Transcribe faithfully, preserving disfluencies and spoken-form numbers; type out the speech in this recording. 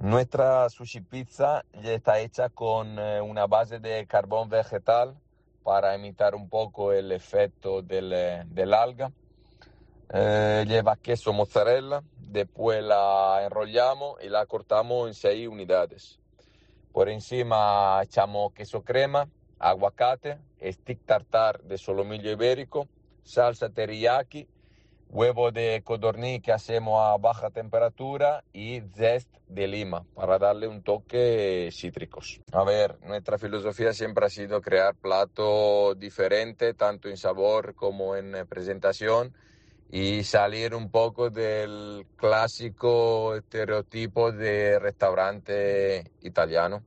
Nuestra sushi pizza ya está hecha con eh, una base de carbón vegetal para imitar un poco el efecto del, eh, del alga. Eh, lleva queso mozzarella, después la enrollamos y la cortamos en seis unidades. Por encima echamos queso crema, aguacate, stick tartar de solomillo ibérico, salsa teriyaki, huevo de codorniz que hacemos a baja temperatura y zest de lima para darle un toque cítricos. A ver, nuestra filosofía siempre ha sido crear platos diferentes, tanto en sabor como en presentación, y salir un poco del clásico estereotipo de restaurante italiano.